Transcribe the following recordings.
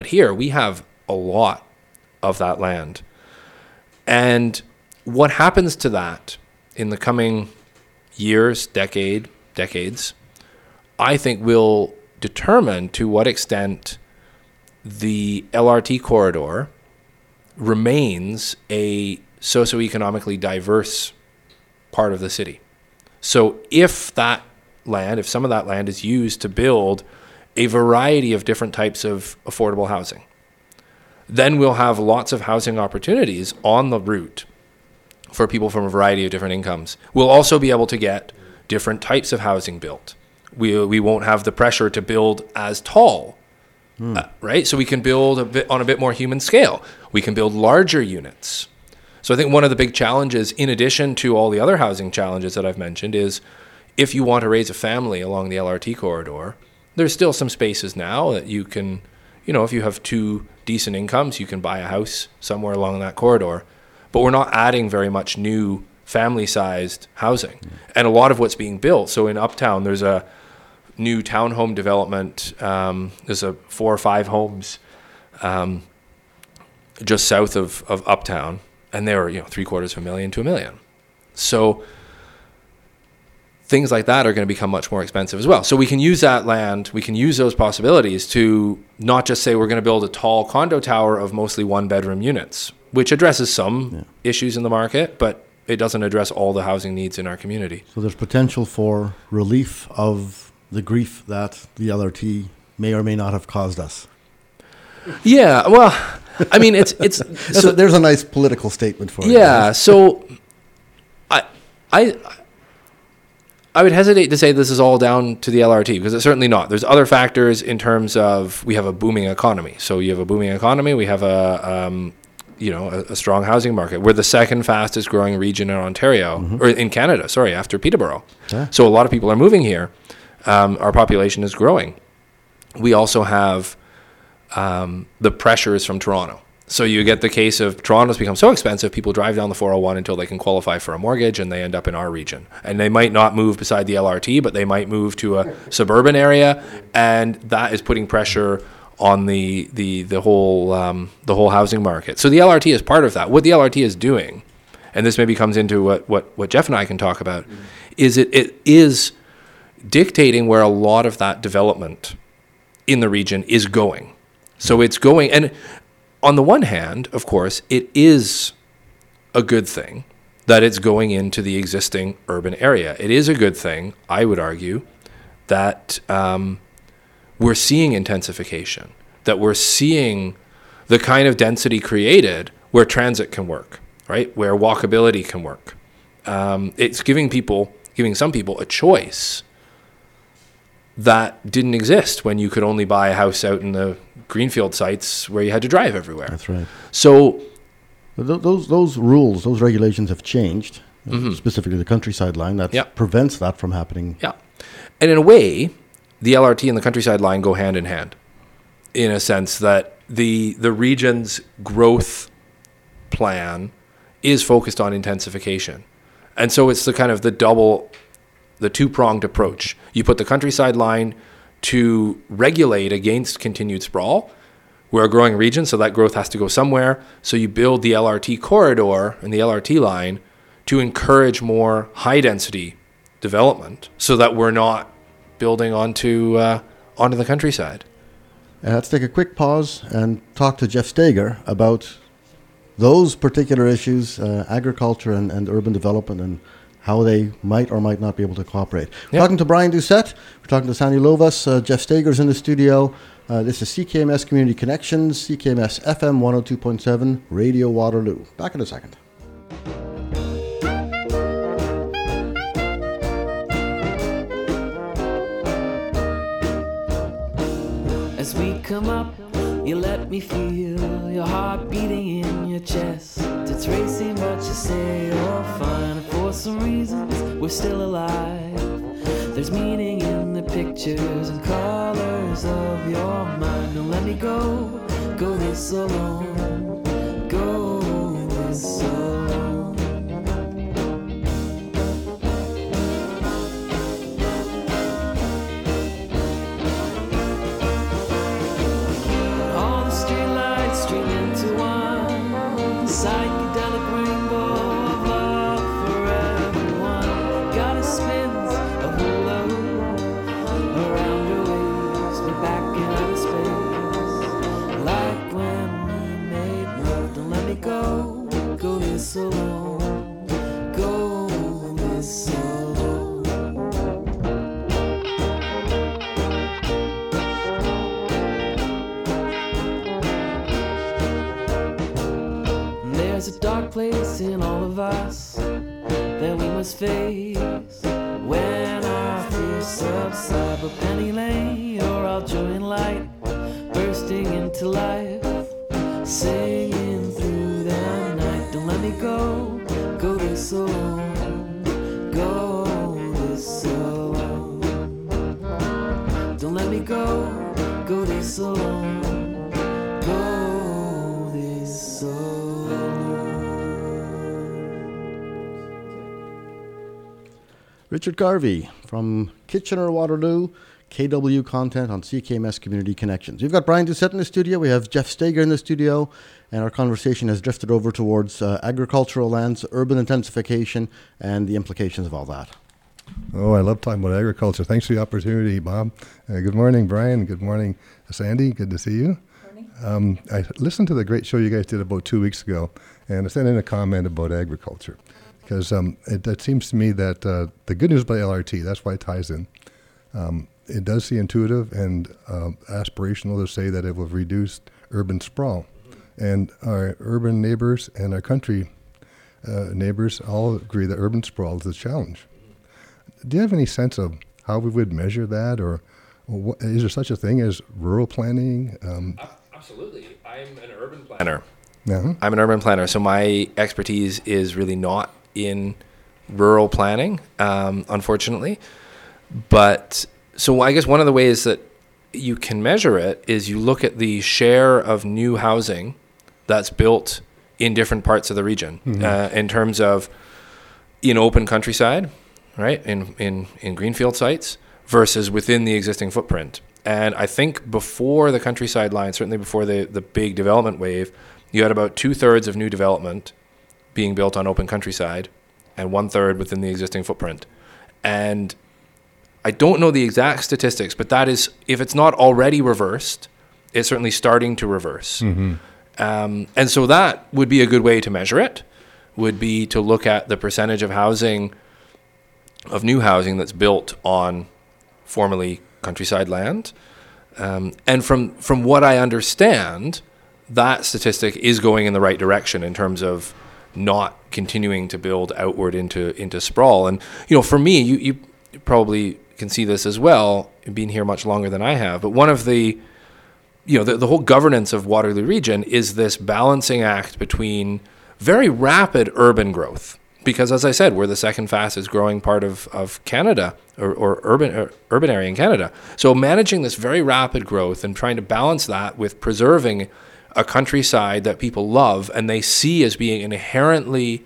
here, we have a lot of that land. And what happens to that in the coming years, decades, I think will determine to what extent the LRT corridor remains a socioeconomically diverse part of the city. So if some of that land is used to build a variety of different types of affordable housing, then we'll have lots of housing opportunities on the route for people from a variety of different incomes. We'll also be able to get different types of housing built. We won't have the pressure to build as tall, right? So we can build on a bit more human scale. We can build larger units. So I think one of the big challenges, in addition to all the other housing challenges that I've mentioned, is if you want to raise a family along the LRT corridor, there's still some spaces now that you can, if you have two decent incomes, you can buy a house somewhere along that corridor. But we're not adding very much new family-sized housing. And a lot of what's being built, so in Uptown, there's a new townhome development. There's 4 or 5 homes just south of Uptown. And they were, $750,000 to $1 million. So things like that are going to become much more expensive as well. So we can use that land, we can use those possibilities to not just say we're going to build a tall condo tower of mostly 1-bedroom units, which addresses some issues in the market, but it doesn't address all the housing needs in our community. So there's potential for relief of the grief that the LRT may or may not have caused us. Yeah, well, I mean, it's so there's a nice political statement for it. Yeah, so I would hesitate to say this is all down to the LRT, because it's certainly not. There's other factors in terms of we have a booming economy. So you have a booming economy, we have a strong housing market. We're the second fastest growing region in Ontario, or in Canada, after Peterborough. Yeah. So a lot of people are moving here. Our population is growing. We also have the pressures from Toronto. So you get the case of Toronto's become so expensive, people drive down the 401 until they can qualify for a mortgage, and they end up in our region. And they might not move beside the LRT, but they might move to a suburban area, and that is putting pressure on the whole housing market. So the LRT is part of that. What the LRT is doing, and this maybe comes into what Jeff and I can talk about, is it is dictating where a lot of that development in the region is going. So it's going, and on the one hand, of course, it is a good thing that it's going into the existing urban area. It is a good thing, I would argue, that we're seeing intensification, that we're seeing the kind of density created where transit can work, right? Where walkability can work. It's giving some people a choice that didn't exist when you could only buy a house out in the greenfield sites where you had to drive everywhere. That's right. So those rules, those regulations have changed, specifically the Countryside Line, that prevents that from happening. Yeah. And in a way, the LRT and the Countryside Line go hand in hand, in a sense that the region's growth plan is focused on intensification. And so it's the kind of the two-pronged approach. You put the Countryside Line to regulate against continued sprawl. We're a growing region, so that growth has to go somewhere. So you build the LRT corridor and the LRT line to encourage more high-density development so that we're not building onto the countryside. Let's take a quick pause and talk to Jeff Steger about those particular issues, agriculture and urban development, and how they might or might not be able to cooperate. We're talking to Brian Doucette. We're talking to Sandy Lovas. Jeff Steger's in the studio. This is CKMS Community Connections, CKMS FM 102.7, Radio Waterloo. Back in a second. As we come up, you let me feel your heart beating in your chest. It's racing, but you say you're fine. And for some reasons, we're still alive. There's meaning in the pictures and colors of your mind. Don't let me go this alone, go this alone. All the There's a dark place in all of us that we must face when our fears subside. But Penny Lane, you're all joy and light, bursting into life, singing through the night. Don't let me go this alone, go this alone. Don't let me go this alone, go this alone. Richard Garvey from Kitchener-Waterloo, KW content on CKMS Community Connections. We've got Brian Doucette in the studio. We have Jeff Steger in the studio. And our conversation has drifted over towards agricultural lands, urban intensification, and the implications of all that. Oh, I love talking about agriculture. Thanks for the opportunity, Bob. Good morning, Brian. Good morning, Sandy. Good to see you. Morning. I listened to the great show you guys did about 2 weeks ago, and I sent in a comment about agriculture. Because it seems to me that the good news about LRT, that's why it ties in. It does seem intuitive and aspirational to say that it will reduce urban sprawl. And our urban neighbors and our country neighbors all agree that urban sprawl is a challenge. Do you have any sense of how we would measure that, or is there such a thing as rural planning? Absolutely. I'm an urban planner. Uh-huh. I'm an urban planner, so my expertise is really not in rural planning, unfortunately. But so I guess one of the ways that you can measure it is you look at the share of new housing that's built in different parts of the region, in terms of in open countryside, right, in greenfield sites versus within the existing footprint. And I think before the countryside line, certainly before the big development wave, you had about 2/3 of new development being built on open countryside and 1/3 within the existing footprint. And I don't know the exact statistics, but that is, if it's not already reversed, it's certainly starting to reverse. And so that would be a good way to measure it, would be to look at the percentage of housing, of new housing that's built on formerly countryside land. And from what I understand, that statistic is going in the right direction in terms of not continuing to build outward into sprawl. And, you know, for me, you probably can see this as well, being here much longer than I have, but one of the whole governance of Waterloo Region is this balancing act between very rapid urban growth, because as I said, we're the second fastest growing part of Canada, or urban area in Canada. So managing this very rapid growth and trying to balance that with preserving a countryside that people love and they see as being inherently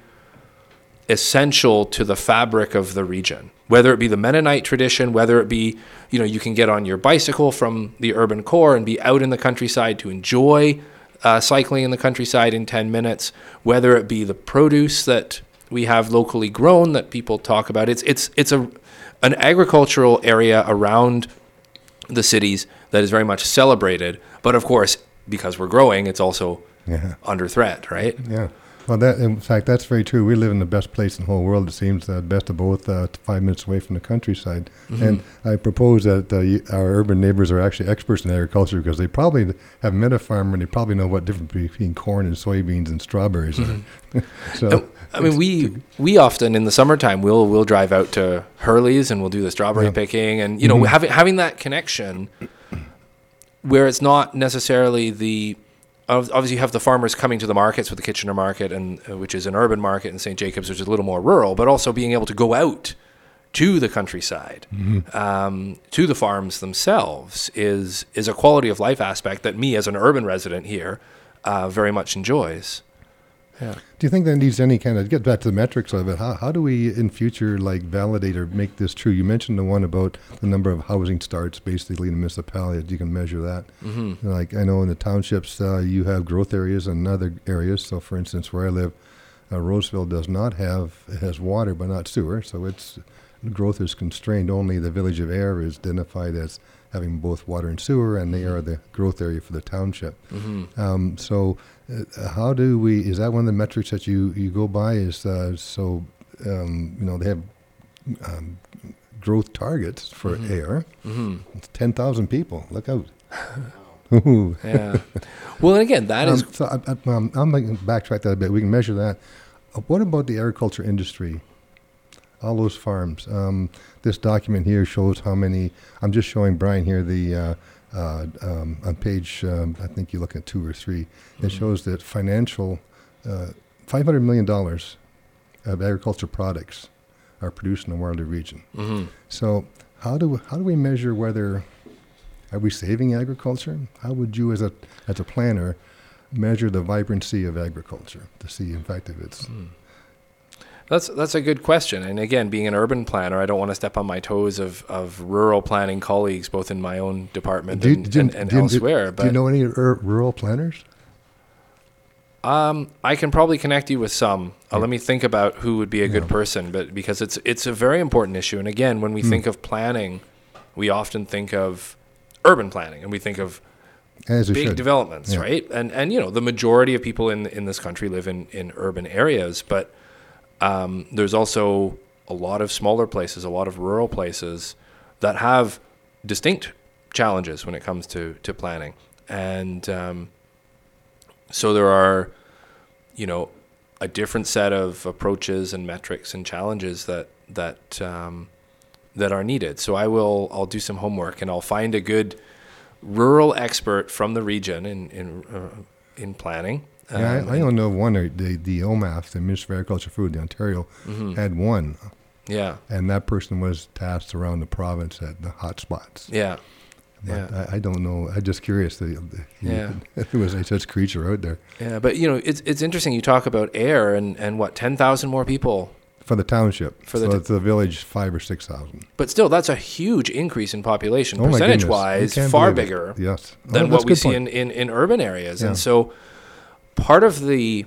essential to the fabric of the region, whether it be the Mennonite tradition, whether it be, you can get on your bicycle from the urban core and be out in the countryside to enjoy cycling in the countryside in 10 minutes, whether it be the produce that we have locally grown that people talk about. It's an agricultural area around the cities that is very much celebrated, but of course, because we're growing, it's also under threat, right? Yeah. Well, in fact, that's very true. We live in the best place in the whole world, it seems, best of both, 5 minutes away from the countryside. And I propose that our urban neighbors are actually experts in agriculture, because they probably have met a farmer and they probably know what difference between corn and soybeans and strawberries are. So, I mean, we often in the summertime we'll drive out to Hurley's and we'll do the strawberry picking, and having that connection where it's not necessarily obviously you have the farmers coming to the markets with the Kitchener market, and which is an urban market, and St. Jacobs, which is a little more rural, but also being able to go out to the countryside, to the farms themselves is a quality of life aspect that me as an urban resident here very much enjoys. Yeah. Do you think that needs any kind of, get back to the metrics of it, how do we in future validate or make this true? You mentioned the one about the number of housing starts basically in the municipality, you can measure that. Like I know in the townships you have growth areas and other areas. So for instance, where I live, Roseville it has water but not sewer, so its growth is constrained. Only the village of Ayr is identified as having both water and sewer, and they are the growth area for the township. So how do we, is that one of the metrics that you go by, is they have growth targets for Ayr. It's 10,000 people, look out. Ooh. Yeah. Well, and again, that is So I'm going to backtrack that a bit. We can measure that. What about the agriculture industry? All those farms. This document here shows how many. I'm just showing Brian here the on page. I think you look at 2 or 3. It shows that financial $500 million of agriculture products are produced in the Waterloo region. Mm-hmm. So how do we measure whether are we saving agriculture? How would you, as a planner, measure the vibrancy of agriculture to see, in fact, if it's That's a good question. And again, being an urban planner, I don't want to step on my toes of rural planning colleagues, both in my own department and elsewhere. Do you know any rural planners? I can probably connect you with some. Let me think about who would be a good person, but because it's a very important issue. And again, when we think of planning, we often think of urban planning, and we think of big developments, right? And you know, the majority of people in this country live in urban areas, but there's also a lot of smaller places, a lot of rural places that have distinct challenges when it comes to planning. And so there are, you know, a different set of approaches and metrics and challenges that are needed. So I'll do some homework, and I'll find a good rural expert from the region in planning. I don't know one. The OMAF, the Ministry of Agriculture and Food, the Ontario, had one. Yeah. And that person was tasked around the province at the hot spots. Yeah. But Yeah. I don't know. I'm just curious. If there was a such creature out there. Yeah, but you know, it's interesting. You talk about air and what 10,000 more people For the township. For it's the village, 5,000 or 6,000. But still, that's a huge increase in population, Oh my percentage-wise, goodness. far Believe it. bigger Yes. than that's what we good see point. in urban areas. Yeah. And so part of the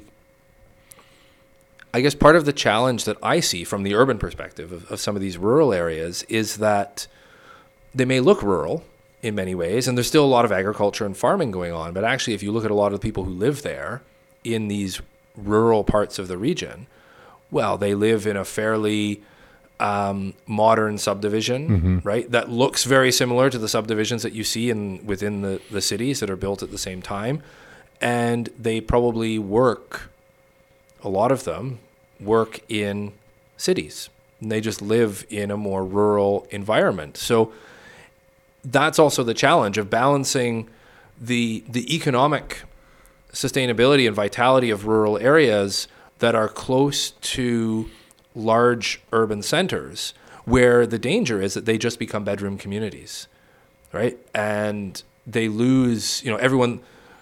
challenge that I see from the urban perspective of some of these rural areas is that they may look rural in many ways, and there's still a lot of agriculture and farming going on. But actually, if you look at a lot of the people who live there in these rural parts of the region, well, they live in a fairly modern subdivision, right? That looks very similar to the subdivisions that you see within the cities that are built at the same time. And they probably a lot of them work in cities. And they just live in a more rural environment. So that's also the challenge of balancing the economic sustainability and vitality of rural areas that are close to large urban centers, where the danger is that they just become bedroom communities, right? And they lose, you know, everyone,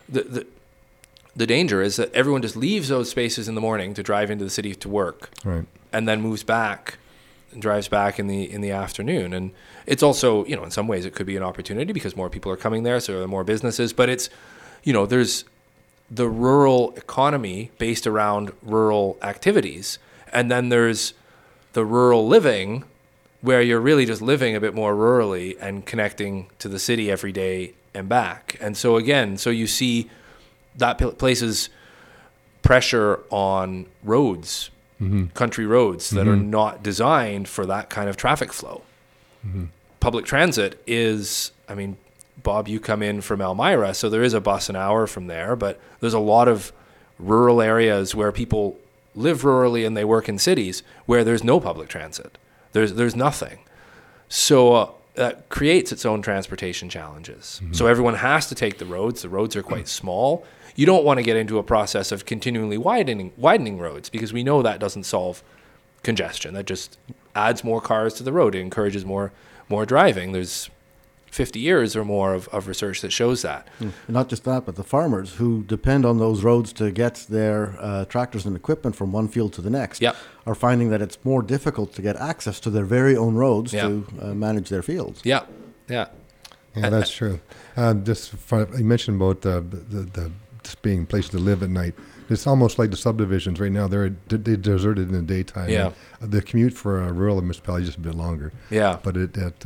the danger is that everyone just leaves those spaces in the morning to drive into the city to work, Right. and then moves back and drives back in the afternoon. And it's also, you know, in some ways it could be an opportunity because more people are coming there, so there are more businesses. But it's, you know, there's the rural economy based around rural activities, and then there's the rural living where you're really just living a bit more rurally and connecting to the city every day and back. And so again, so you see that places pressure on roads, country roads that are not designed for that kind of traffic flow. Public transit is, I mean, Bob, you come in from Elmira, so there is a bus an hour from there, but there's a lot of rural areas where people live rurally and they work in cities where there's no public transit. There's nothing. So that creates its own transportation challenges. So everyone has to take the roads. The roads are quite small. You don't want to get into a process of continually widening roads, because we know that doesn't solve congestion. That just adds more cars to the road. It encourages more driving. There's 50 years or more of research that shows that. Not just that, but the farmers who depend on those roads to get their tractors and equipment from one field to the next are finding that it's more difficult to get access to their very own roads to manage their fields. Yeah. Yeah, that's true. You mentioned about the just being places to live at night. It's almost like the subdivisions right now. They're deserted in the daytime. Yeah. The commute for a rural municipality is just a bit longer. Yeah. But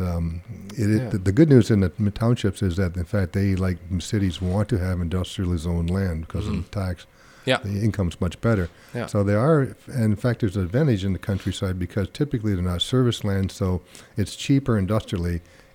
the good news in the townships is that, in fact, they, like cities, want to have industrially zoned land because of the tax. Yeah. The income's much better. Yeah. So they are, and in fact, there's an advantage in the countryside because typically they're not service land, so it's cheaper industrially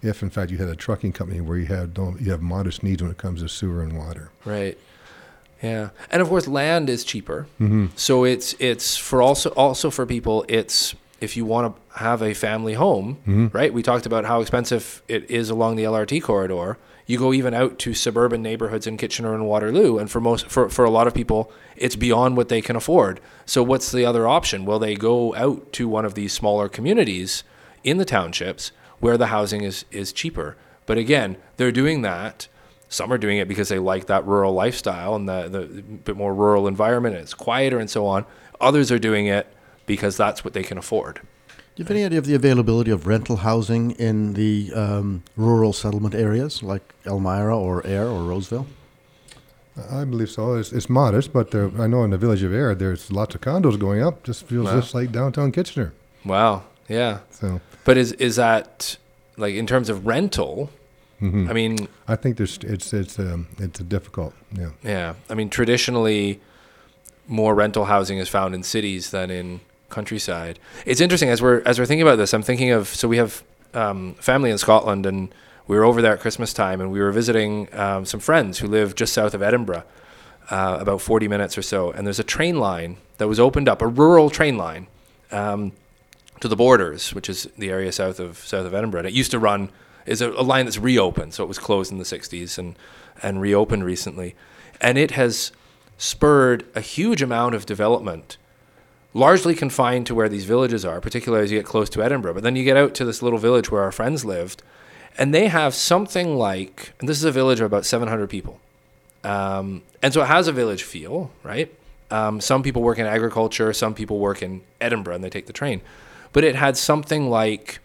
if in fact you had a trucking company where you have modest needs when it comes to sewer and water. Right. Yeah. And of course, land is cheaper. So it's for also for people, it's if you want to have a family home, right? We talked about how expensive it is along the LRT corridor. You go even out to suburban neighborhoods in Kitchener and Waterloo, and for a lot of people, it's beyond what they can afford. So what's the other option? Well, they go out to one of these smaller communities in the townships where the housing is cheaper. But again, they're doing that. Some are doing it because they like that rural lifestyle and the bit more rural environment, and it's quieter and so on. Others are doing it because that's what they can afford. Do you have any idea of the availability of rental housing in the rural settlement areas like Elmira or Ayr or Roseville? I believe so. It's modest, but I know in the village of Ayr, there's lots of condos going up. Just feels just like downtown Kitchener. Wow. Yeah. So, but is that like in terms of rental? I mean, I think it's difficult. Yeah. Yeah. I mean, traditionally, more rental housing is found in cities than in countryside. It's interesting as we're thinking about this. I'm thinking of, so we have family in Scotland, and we were over there at Christmas time, and we were visiting some friends who live just south of Edinburgh, about 40 minutes or so. And there's a train line that was opened up, a rural train line, to the Borders, which is the area south of Edinburgh. And it used to run is a line that's reopened, so it was closed in the 60s and reopened recently, and it has spurred a huge amount of development, largely confined to where these villages are, particularly as you get close to Edinburgh. But then you get out to this little village where our friends lived, and they have something like, and this is a village of about 700 people. And so it has a village feel, right? Some people work in agriculture, some people work in Edinburgh, and they take the train. But it had something like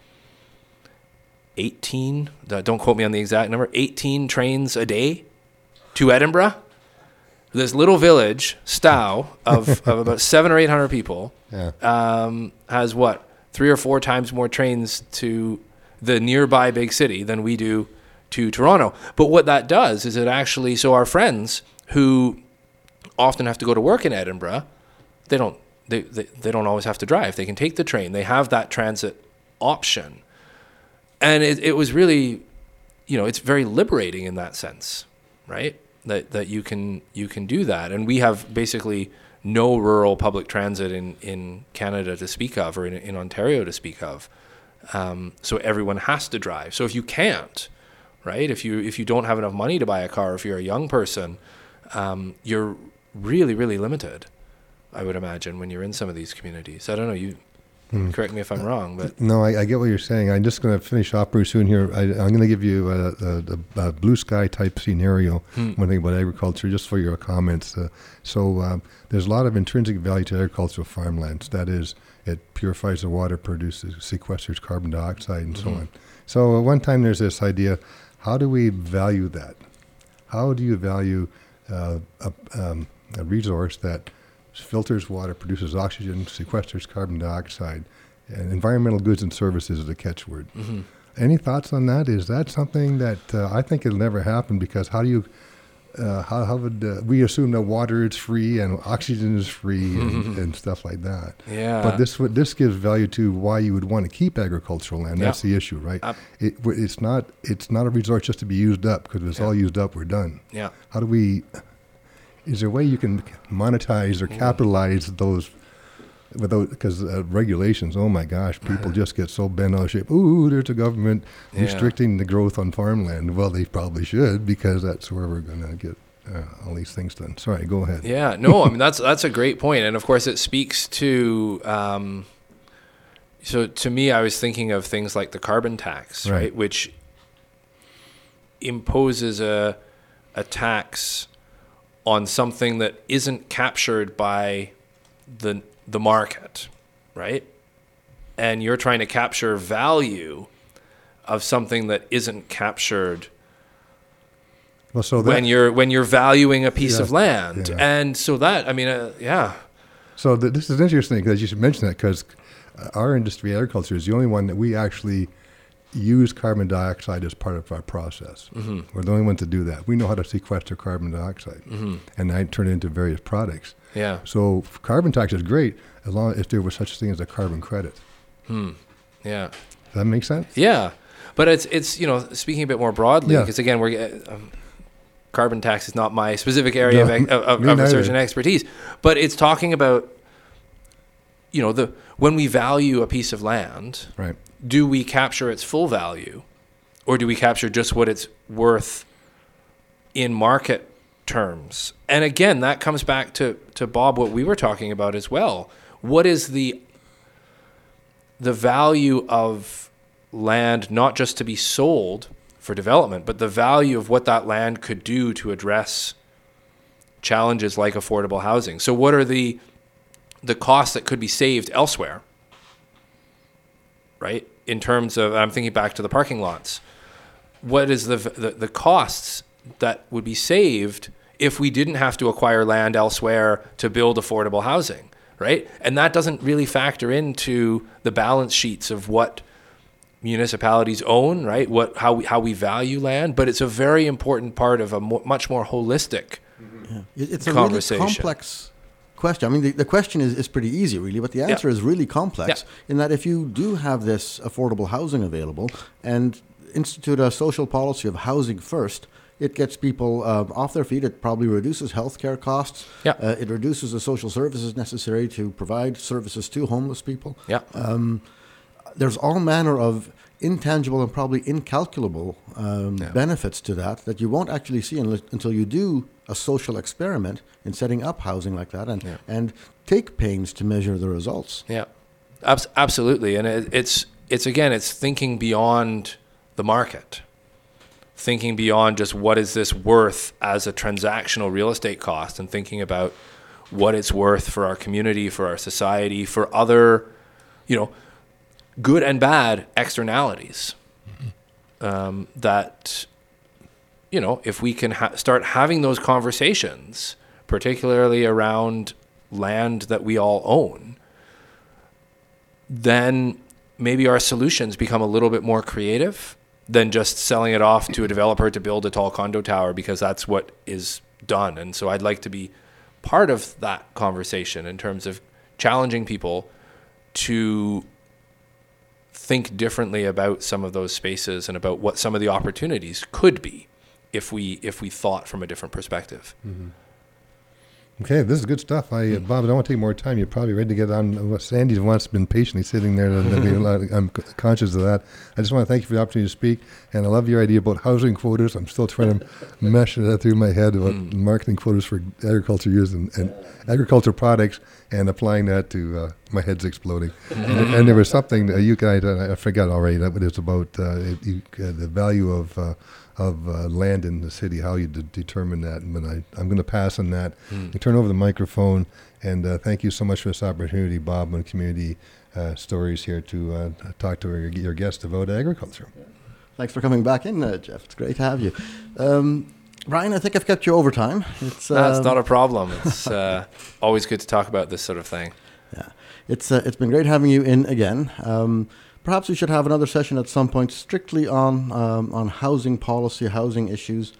18, don't quote me on the exact number, 18 trains a day to Edinburgh. This little village, Stow, of about 700 or 800 people, has 3 or 4 times more trains to the nearby big city than we do to Toronto. But what that does is it actually, so our friends who often have to go to work in Edinburgh, they don't always have to drive. They can take the train. They have that transit option. And it was really, it's very liberating in that sense, right? That you can do that. And we have basically no rural public transit in Canada to speak of, or in Ontario to speak of. So everyone has to drive. So if you can't, right? If you don't have enough money to buy a car, if you're a young person, you're really, really limited, I would imagine, when you're in some of these communities. I don't know, you correct me if I'm wrong, but no, I get what you're saying. I'm just going to finish off pretty soon here. I'm going to give you a blue sky type scenario when I think about agriculture, just for your comments. So there's a lot of intrinsic value to agricultural farmlands. That is, it purifies the water, produces, sequesters carbon dioxide, and so on. So one time there's this idea: how do we value that? How do you value a resource that filters water, produces oxygen, sequesters carbon dioxide, and environmental goods and services is the catchword. Any thoughts on that? Is that something that I think it'll never happen, because how do you, how would we assume that water is free and oxygen is free and stuff like that? Yeah. But this gives value to why you would want to keep agricultural land. That's the issue, right? It's not a resource just to be used up, because if it's all used up, we're done. Yeah. How do we? Is there a way you can monetize or capitalize those without, because regulations, oh my gosh, people just get so bent out of shape. Ooh, there's a government restricting the growth on farmland. Well, they probably should, because that's where we're going to get all these things done. Sorry, go ahead. Yeah, no, I mean, that's a great point. And of course it speaks to, so to me, I was thinking of things like the carbon tax, right? Which imposes a tax on something that isn't captured by the market, right? And you're trying to capture value of something that isn't captured when you're valuing a piece of land. And so that, I mean, So this is interesting, because you should mention that, because our industry, agriculture, is the only one that we actually use carbon dioxide as part of our process. We're the only one to do that. We know how to sequester carbon dioxide, and I turn it into various products. Yeah. So carbon tax is great, as long as there was such a thing as a carbon credit. Yeah. Does that make sense? Yeah. But it's speaking a bit more broadly, Yeah. because again, we're carbon tax is not my specific area No, of me research neither. and expertise, but it's talking about when we value a piece of land, Right. do we capture its full value, or do we capture just what it's worth in market terms? And again, that comes back to Bob, what we were talking about as well. What is the value of land, not just to be sold for development, but the value of what that land could do to address challenges like affordable housing? So what are the costs that could be saved elsewhere, right? In terms of, I'm thinking back to the parking lots. What is the costs that would be saved if we didn't have to acquire land elsewhere to build affordable housing, right? And that doesn't really factor into the balance sheets of what municipalities own, right? How we value land, but it's a very important part of a much more holistic It's a conversation. really complex question. I mean, the question is pretty easy, really, but the answer is really complex in that if you do have this affordable housing available and institute a social policy of housing first, it gets people off their feet. It probably reduces healthcare costs. Yeah. It reduces the social services necessary to provide services to homeless people. Yeah. There's all manner of intangible and probably incalculable benefits to that you won't actually see until you do a social experiment in setting up housing like that and take pains to measure the results. Yeah, absolutely. And it's thinking beyond the market, thinking beyond just what is this worth as a transactional real estate cost, and thinking about what it's worth for our community, for our society, for other, good and bad externalities. That, if we can start having those conversations, particularly around land that we all own, then maybe our solutions become a little bit more creative than just selling it off to a developer to build a tall condo tower, because that's what is done. And so I'd like to be part of that conversation in terms of challenging people to think differently about some of those spaces and about what some of the opportunities could be if we thought from a different perspective. Mm-hmm. Okay, this is good stuff. Bob, I don't want to take more time. You're probably ready to get on. Sandy wants been patiently sitting there. I'm conscious of that. I just want to thank you for the opportunity to speak. And I love your idea about housing quotas. I'm still trying to mesh that through my head about marketing quotas for agriculture use and agriculture products, and applying that to my head's exploding. And there was something that you guys, I forgot already, that it was about the value of land in the city, how you determine that. And I'm going to pass on that. I turn over the microphone, and thank you so much for this opportunity, Bob, on Community Stories here to talk to your guest about agriculture. Thanks for coming back in, Jeff. It's great to have you. Brian, I think I've kept you over time. That's not a problem. It's always good to talk about this sort of thing. Yeah, it's been great having you in again. Perhaps we should have another session at some point strictly on housing policy, housing issues,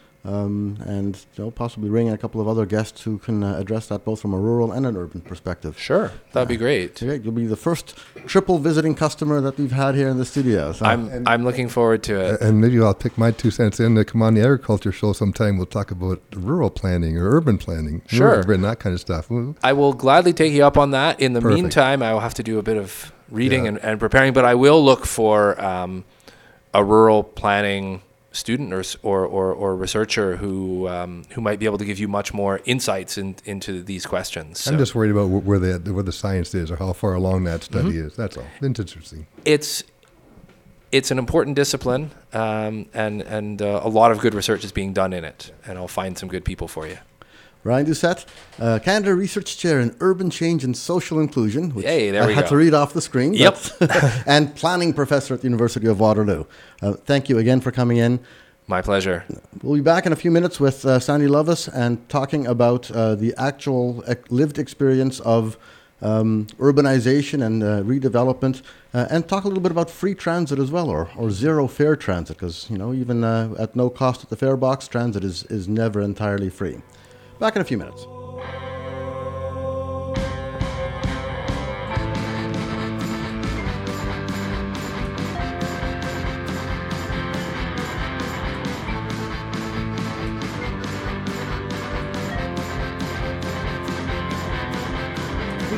and possibly bring in a couple of other guests who can address that both from a rural and an urban perspective. Sure, that'd be great. You'll be the first triple visiting customer that we've had here in the studio. So. I'm looking forward to it. And maybe I'll pick my 2 cents in to come on the agriculture show sometime. We'll talk about rural planning or urban planning. Sure. And that kind of stuff. I will gladly take you up on that. In the Perfect. meantime, I will have to do a bit of reading and preparing, but I will look for a rural planning student or researcher who might be able to give you much more insights into these questions. So I'm just worried about where the science is or how far along that study is. That's all. It's interesting. It's an important discipline, and a lot of good research is being done in it, and I'll find some good people for you. Ryan Doucette, Canada Research Chair in Urban Change and Social Inclusion, which Hey, there I we had go. to read off the screen. Yep. And Planning Professor at the University of Waterloo. Thank you again for coming in. My pleasure. We'll be back in a few minutes with Sandy Lovis and talking about the actual lived experience of urbanization and redevelopment, and talk a little bit about free transit as well, or zero fare transit, because even at no cost at the fare box, transit is never entirely free. Back in a few minutes.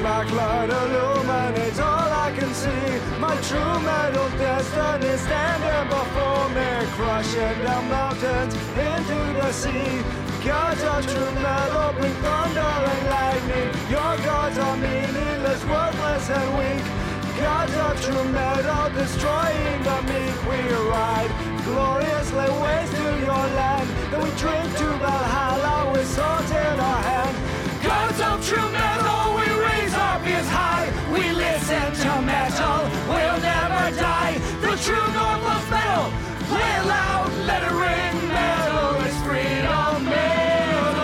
backlight illuminates all I can see. My true metal destiny standing before me, crushing down mountains into the sea. Gods of true metal bring thunder and lightning. Your gods are meaningless, worthless and weak. Gods of true metal destroying the meek. We ride gloriously waste to your land, then we drink to Valhalla with swords in our hand. Gods of true metal, we raise our beers high. We listen to metal, we'll never die. The true Northwest metal, play it loud, let it ring. Metal is freedom metal.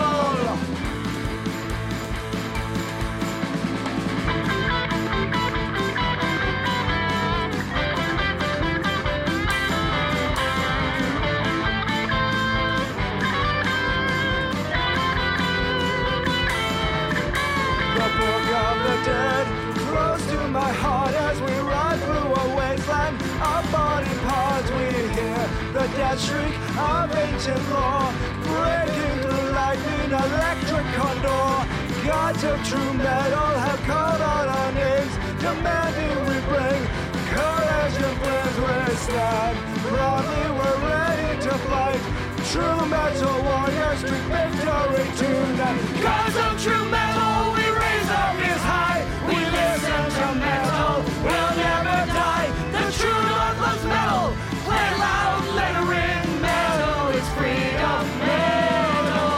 The book of the dead flows to my heart as we ride through a wasteland of body parts. We hear the death shriek of ancient law, breaking through lightning, electric condor. Gods of true metal have called on our names, demanding we bring courage and flames. We stand proudly, we're ready to fight. True metal warriors speak victory tonight. Gods of true metal, we raise our ears high. We listen to metal, we'll never die. The true Northwest metal, play loud, let it ring. Metal is freedom metal.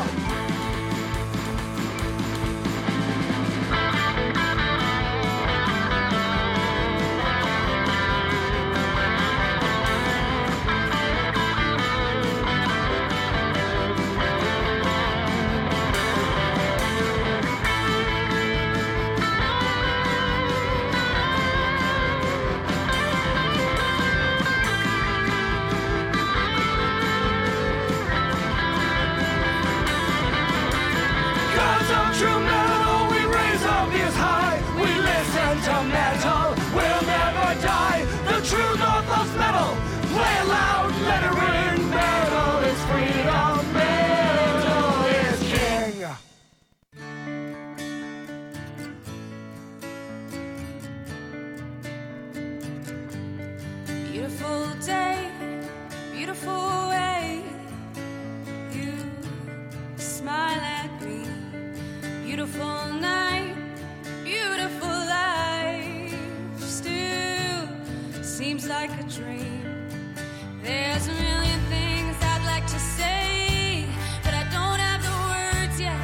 True metal, we raise our ears high. We listen to metal, we'll never die. The true Northwest metal, play it loud, let it ring. Metal is freedom, metal is king. Beautiful day, beautiful way. You smile at me. Beautiful night, beautiful life. Still seems like a dream. There's a million things I'd like to say, but I don't have the words yet.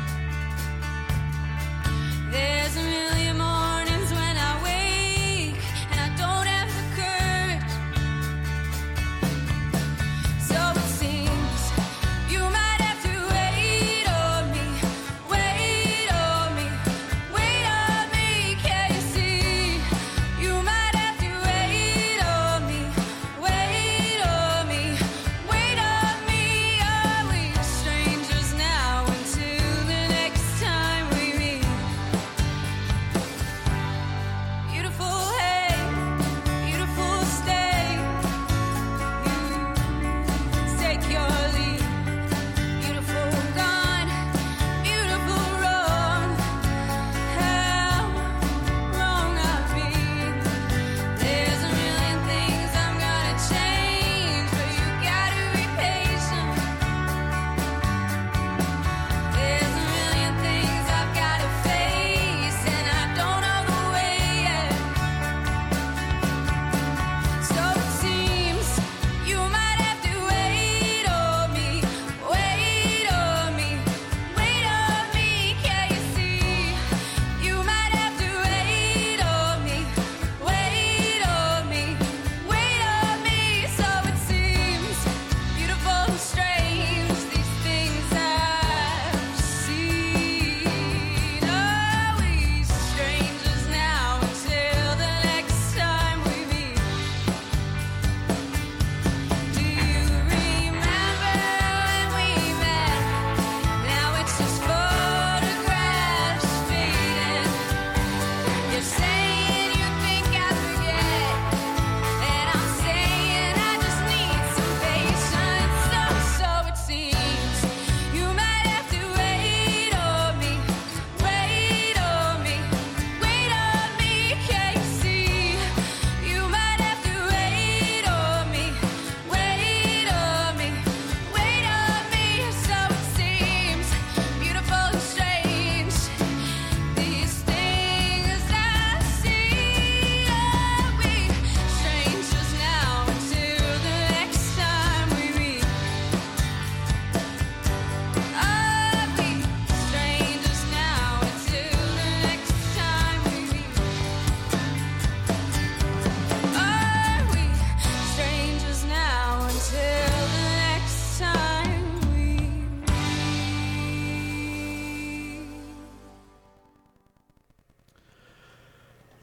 There's a million mornings when I wake and I don't have the courage. So it seems you might have to wait on me, wait on me.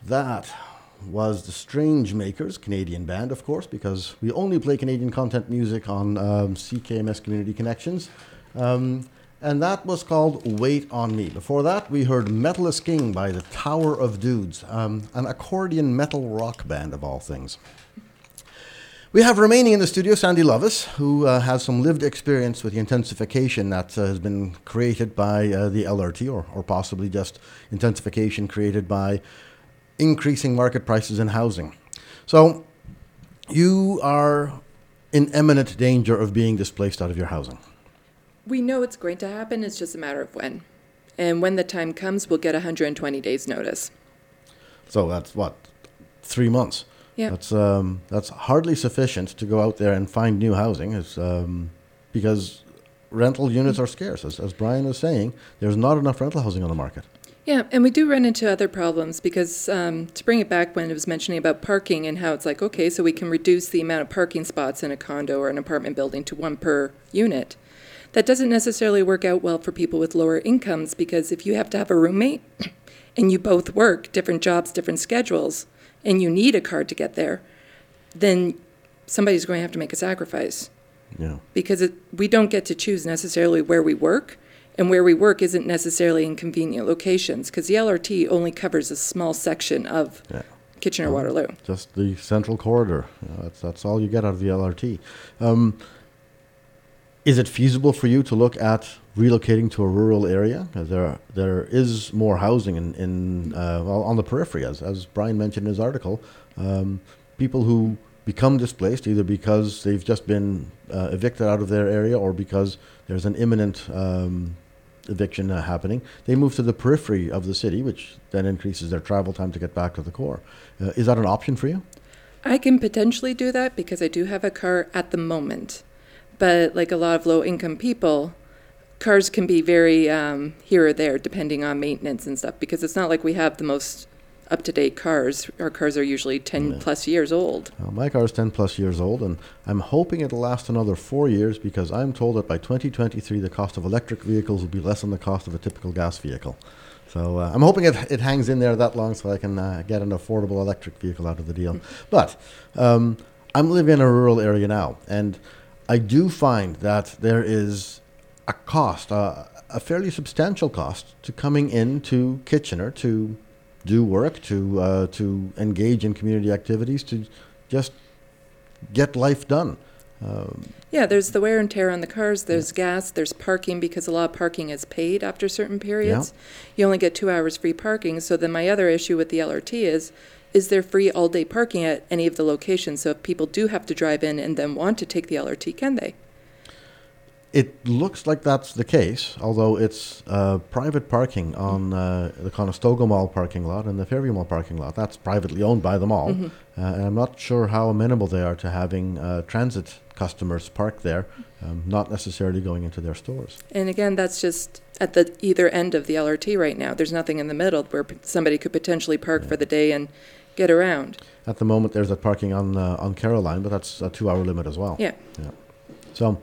That was the Strange Makers, Canadian band, of course, because we only play Canadian content music on CKMS Community Connections. And that was called Wait on Me. Before that, we heard Metal is King by the Tower of Dudes, an accordion metal rock band of all things. We have remaining in the studio Sandy Lovis, who has some lived experience with the intensification that has been created by the LRT, or possibly just intensification created by increasing market prices in housing. So you are in imminent danger of being displaced out of your housing. We know it's going to happen, it's just a matter of when. And when the time comes, we'll get 120 days notice. So that's what, 3 months? Yeah. That's hardly sufficient to go out there and find new housing, because rental units are scarce. As Brian was saying, there's not enough rental housing on the market. Yeah, and we do run into other problems because to bring it back when it was mentioning about parking and how it's like, okay, so we can reduce the amount of parking spots in a condo or an apartment building to 1 per unit. That doesn't necessarily work out well for people with lower incomes, because if you have to have a roommate and you both work different jobs, different schedules, and you need a car to get there, then somebody's going to have to make a sacrifice. Yeah. Because we don't get to choose necessarily where we work, and where we work isn't necessarily in convenient locations, because the LRT only covers a small section of Kitchener-Waterloo. Just the central corridor. That's all you get out of the LRT. Is it feasible for you to look at relocating to a rural area? There is more housing on the periphery, as Brian mentioned in his article. People who become displaced either because they've just been evicted out of their area or because there's an imminent eviction happening, they move to the periphery of the city, which then increases their travel time to get back to the core. Is that an option for you? I can potentially do that because I do have a car at the moment. But like a lot of low-income people, cars can be very here or there depending on maintenance and stuff, because it's not like we have the most up-to-date cars. Our cars are usually 10-plus years old. Well, my car is 10-plus years old, and I'm hoping it'll last another 4 years, because I'm told that by 2023 the cost of electric vehicles will be less than the cost of a typical gas vehicle. So I'm hoping it hangs in there that long so I can get an affordable electric vehicle out of the deal. But I'm living in a rural area now, and I do find that there is a cost, a fairly substantial cost, to coming into Kitchener to do work, to engage in community activities, to just get life done. Yeah, there's the wear and tear on the cars, there's gas, there's parking, because a lot of parking is paid after certain periods. Yeah. You only get 2 hours free parking. So then my other issue with the LRT is there free all-day parking at any of the locations? So if people do have to drive in and then want to take the LRT, can they? It looks like that's the case, although it's private parking on the Conestoga Mall parking lot and the Fairview Mall parking lot. That's privately owned by the mall. Mm-hmm. And I'm not sure how amenable they are to having transit customers park there, not necessarily going into their stores. And again, that's just at the either end of the LRT right now. There's nothing in the middle where somebody could potentially park for the day and get around. At the moment, there's that parking on Caroline, but that's a 2-hour limit as well. Yeah. So,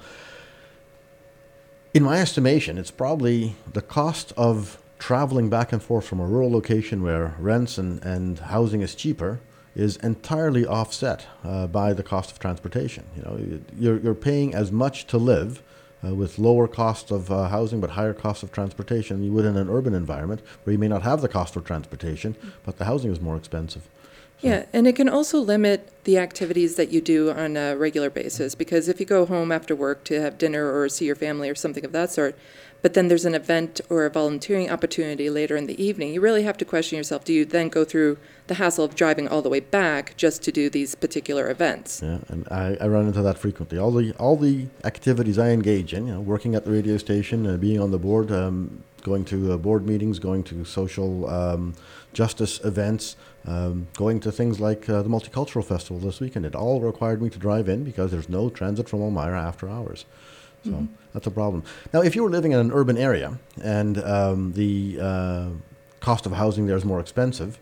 in my estimation, it's probably the cost of traveling back and forth from a rural location where rents and housing is cheaper is entirely offset by the cost of transportation. You're paying as much to live with lower costs of housing but higher costs of transportation than you would in an urban environment where you may not have the cost of transportation, but the housing is more expensive. Yeah, and it can also limit the activities that you do on a regular basis, because if you go home after work to have dinner or see your family or something of that sort, but then there's an event or a volunteering opportunity later in the evening, you really have to question yourself, do you then go through the hassle of driving all the way back just to do these particular events? Yeah, and I run into that frequently. All the activities I engage in, working at the radio station, being on the board, going to board meetings, going to social justice events, going to things like the Multicultural Festival this weekend. It all required me to drive in because there's no transit from Elmira after hours. So that's a problem. Now, if you were living in an urban area and the cost of housing there is more expensive,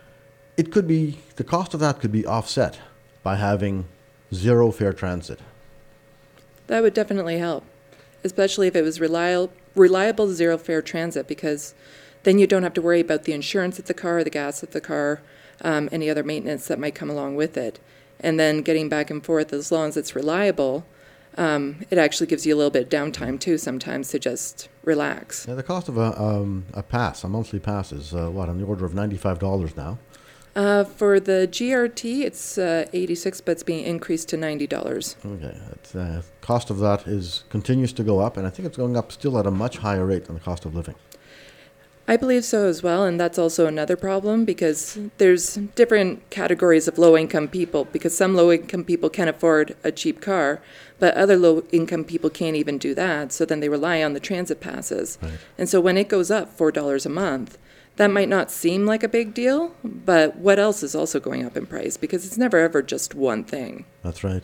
the cost of that could be offset by having zero fare transit. That would definitely help, especially if it was reliable zero fare transit, because then you don't have to worry about the insurance of the car, the gas of the car. any other maintenance that might come along with it. And then getting back and forth, as long as it's reliable, it actually gives you a little bit of downtime too sometimes to just relax. Yeah, the cost of a pass, a monthly pass, is on the order of $95 now. For the GRT, it's 86, but it's being increased to $90. Okay, cost of that continues to go up, and I think it's going up still at a much higher rate than the cost of living. I believe so as well, and that's also another problem because there's different categories of low-income people, because some low-income people can afford a cheap car, but other low-income people can't even do that, so then they rely on the transit passes. Right. And so when it goes up $4 a month, that might not seem like a big deal, but what else is also going up in price? Because it's never ever just one thing. That's right.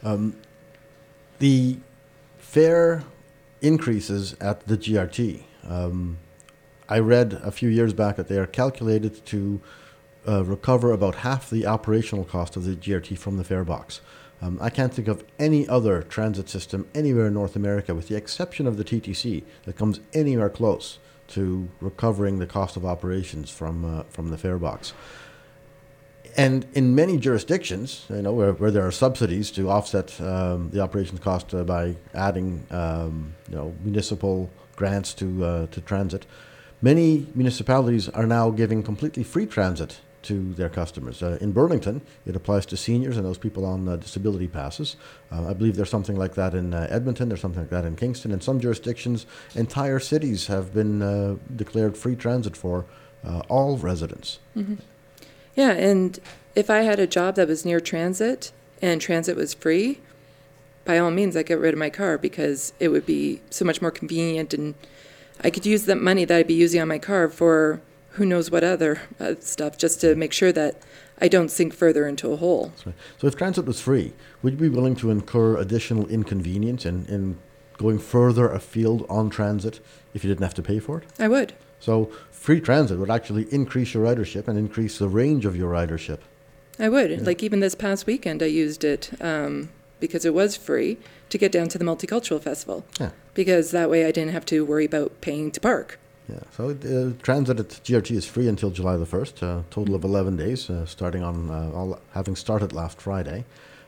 The fare increases at the GRT. I read a few years back that they are calculated to recover about half the operational cost of the GRT from the fare box. I can't think of any other transit system anywhere in North America, with the exception of the TTC, that comes anywhere close to recovering the cost of operations from the fare box. And in many jurisdictions, where there are subsidies to offset the operations cost by adding municipal grants to transit, many municipalities are now giving completely free transit to their customers. In Burlington, it applies to seniors and those people on disability passes. I believe there's something like that in Edmonton, there's something like that in Kingston. In some jurisdictions, entire cities have been declared free transit for all residents. Mm-hmm. Yeah, and if I had a job that was near transit and transit was free, by all means, I'd get rid of my car because it would be so much more convenient, and I could use that money that I'd be using on my car for who knows what other stuff, just to make sure that I don't sink further into a hole. That's right. So if transit was free, would you be willing to incur additional inconvenience in going further afield on transit if you didn't have to pay for it? I would. So free transit would actually increase your ridership and increase the range of your ridership. I would. Yeah. Like even this past weekend, I used it because it was free to get down to the Multicultural Festival. Yeah. Because that way I didn't have to worry about paying to park. Yeah, so transit at GRT is free until July the 1st, a total of 11 days, starting on having started last Friday.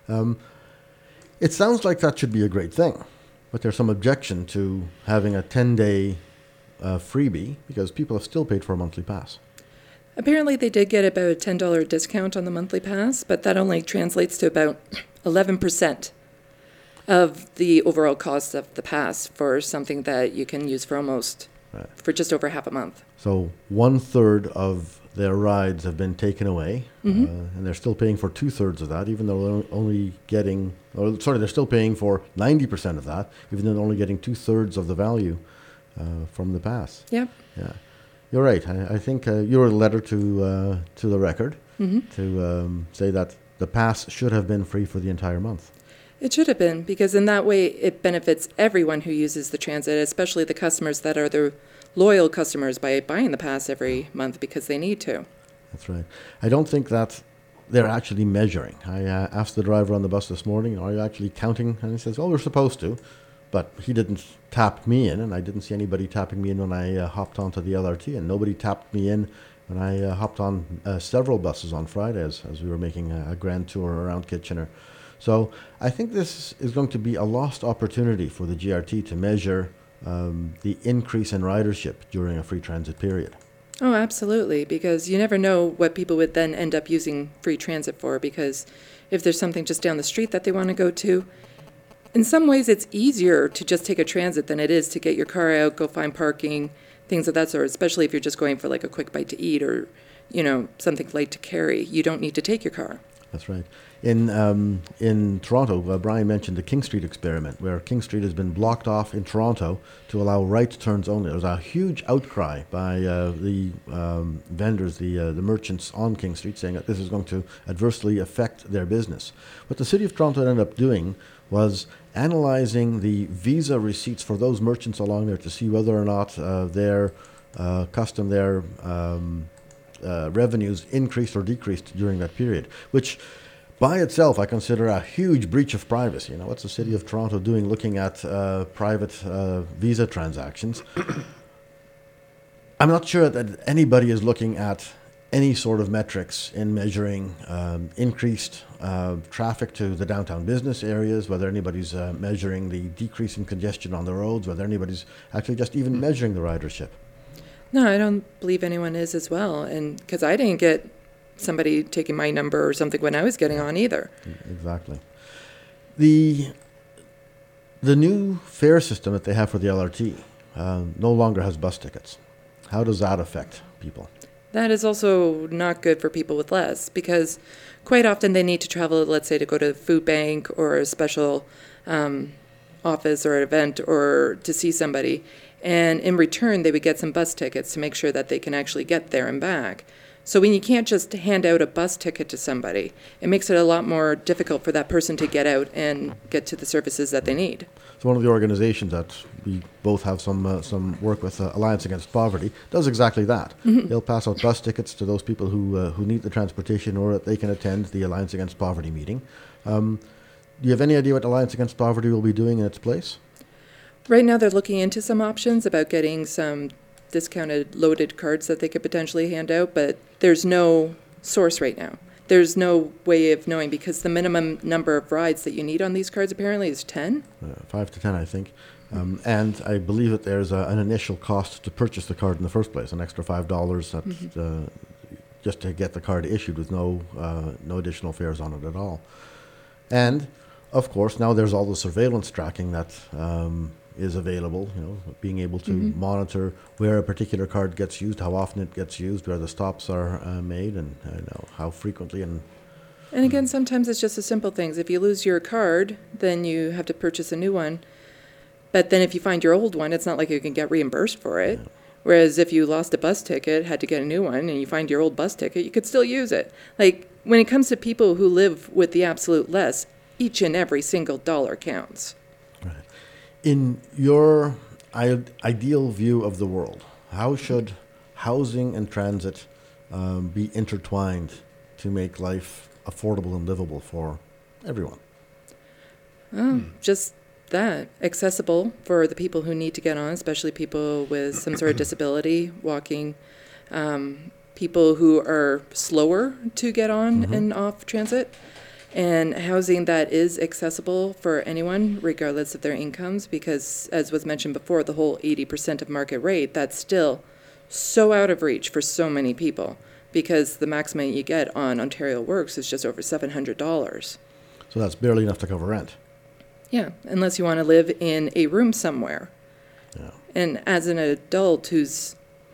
It sounds like that should be a great thing, but there's some objection to having a 10-day freebie because people have still paid for a monthly pass. Apparently they did get about a $10 discount on the monthly pass, but that only translates to about 11% of the overall cost of the pass for something that you can use for just over half a month. So 1/3 of their rides have been taken away, and they're still paying for 2/3 of that, even though they're still paying for 90% of that, even though they're only getting 2/3 of the value from the pass. Yep. Yeah. You're right. I think you wrote a letter to the Record to say that the pass should have been free for the entire month. It should have been, because in that way it benefits everyone who uses the transit, especially the customers that are the loyal customers by buying the pass every month because they need to. That's right. I don't think that they're actually measuring. I asked the driver on the bus this morning, are you actually counting? And he says, well, we're supposed to. But he didn't tap me in, and I didn't see anybody tapping me in when I hopped onto the LRT, and nobody tapped me in when I hopped on several buses on Friday as we were making a grand tour around Kitchener. So I think this is going to be a lost opportunity for the GRT to measure the increase in ridership during a free transit period. Oh, absolutely, because you never know what people would then end up using free transit for, because if there's something just down the street that they want to go to, in some ways it's easier to just take a transit than it is to get your car out, go find parking, things of that sort, especially if you're just going for like a quick bite to eat or, something light to carry. You don't need to take your car. That's right. In Toronto, Brian mentioned the King Street experiment, where King Street has been blocked off in Toronto to allow right turns only. There was a huge outcry by the vendors, the merchants on King Street, saying that this is going to adversely affect their business. What the City of Toronto ended up doing was analyzing the visa receipts for those merchants along there to see whether or not their revenues increased or decreased during that period, which by itself I consider a huge breach of privacy. What's the City of Toronto doing looking at private visa transactions? I'm not sure that anybody is looking at any sort of metrics in measuring increased traffic to the downtown business areas, whether anybody's measuring the decrease in congestion on the roads, whether anybody's actually just even measuring the ridership. No, I don't believe anyone is as well. And because I didn't get somebody taking my number or something when I was getting on either. Exactly. The new fare system that they have for the LRT no longer has bus tickets. How does that affect people? That is also not good for people with less, because quite often they need to travel, let's say, to go to the food bank or a special office or event or to see somebody. And in return, they would get some bus tickets to make sure that they can actually get there and back. So when you can't just hand out a bus ticket to somebody, it makes it a lot more difficult for that person to get out and get to the services that they need. So one of the organizations that we both have some work with, Alliance Against Poverty, does exactly that. Mm-hmm. They'll pass out bus tickets to those people who need the transportation, or that they can attend the Alliance Against Poverty meeting. Do you have any idea what Alliance Against Poverty will be doing in its place? Right now, they're looking into some options about getting some discounted loaded cards that they could potentially hand out, but there's no source right now. There's no way of knowing, because the minimum number of rides that you need on these cards apparently is 10. 5 to 10, I think. And I believe that there's an initial cost to purchase the card in the first place, an extra $5 that, just to get the card issued with no additional fares on it at all. And, of course, now there's all the surveillance tracking that is available, being able to monitor where a particular card gets used, how often it gets used, where the stops are made, and how frequently. And again, sometimes it's just the simple things. If you lose your card, then you have to purchase a new one. But then if you find your old one, it's not like you can get reimbursed for it. Yeah. Whereas if you lost a bus ticket, had to get a new one, and you find your old bus ticket, you could still use it. Like, when it comes to people who live with the absolute less, each and every single dollar counts. Right. In your ideal view of the world, how should housing and transit be intertwined to make life affordable and livable for everyone? Just that, accessible for the people who need to get on, especially people with some sort of disability, walking, people who are slower to get on and off transit, and housing that is accessible for anyone, regardless of their incomes, because, as was mentioned before, the whole 80% of market rate, that's still so out of reach for so many people, because the maximum you get on Ontario Works is just over $700. So that's barely enough to cover rent. Yeah, unless you want to live in a room somewhere. Yeah. And as an adult who's,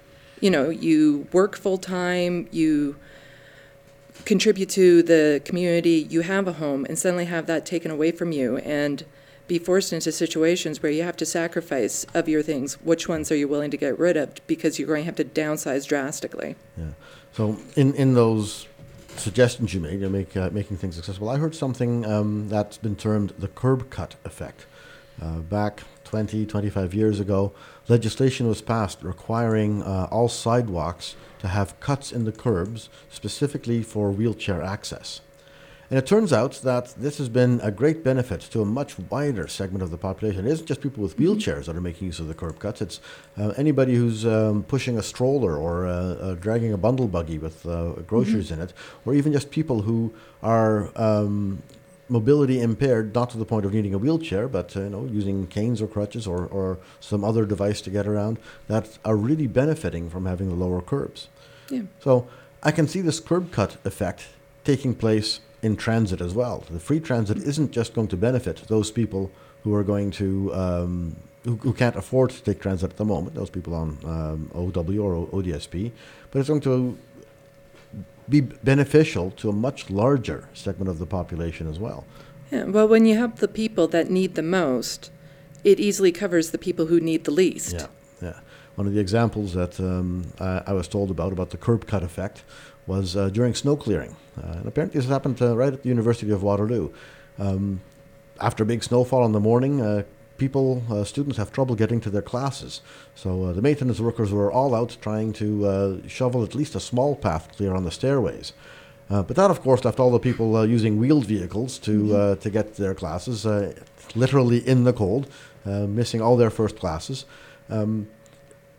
you work full-time, you contribute to the community, you have a home, and suddenly have that taken away from you and be forced into situations where you have to sacrifice of your things. Which ones are you willing to get rid of? Because you're going to have to downsize drastically. Yeah. So in those suggestions you made, making things accessible, I heard something that's been termed the curb cut effect. Back 25 years ago, legislation was passed requiring all sidewalks to have cuts in the curbs specifically for wheelchair access. And it turns out that this has been a great benefit to a much wider segment of the population. It isn't just people with wheelchairs that are making use of the curb cuts. It's anybody who's pushing a stroller or dragging a bundle buggy with groceries in it, or even just people who are mobility impaired, not to the point of needing a wheelchair, but using canes or crutches or some other device to get around, that are really benefiting from having the lower curbs. Yeah. So I can see this curb cut effect taking place in transit as well. The free transit isn't just going to benefit those people who are going to who can't afford to take transit at the moment, those people on OW or ODSP, but it's going to be beneficial to a much larger segment of the population as well. Yeah, well, when you have the people that need the most, it easily covers the people who need the least. Yeah. One of the examples that I was told about the curb cut effect was during snow clearing. And apparently this happened right at the University of Waterloo. After a big snowfall in the morning, students have trouble getting to their classes. So the maintenance workers were all out trying to shovel at least a small path clear on the stairways. But that, of course, left all the people using wheeled vehicles to get to their classes, literally in the cold, missing all their first classes.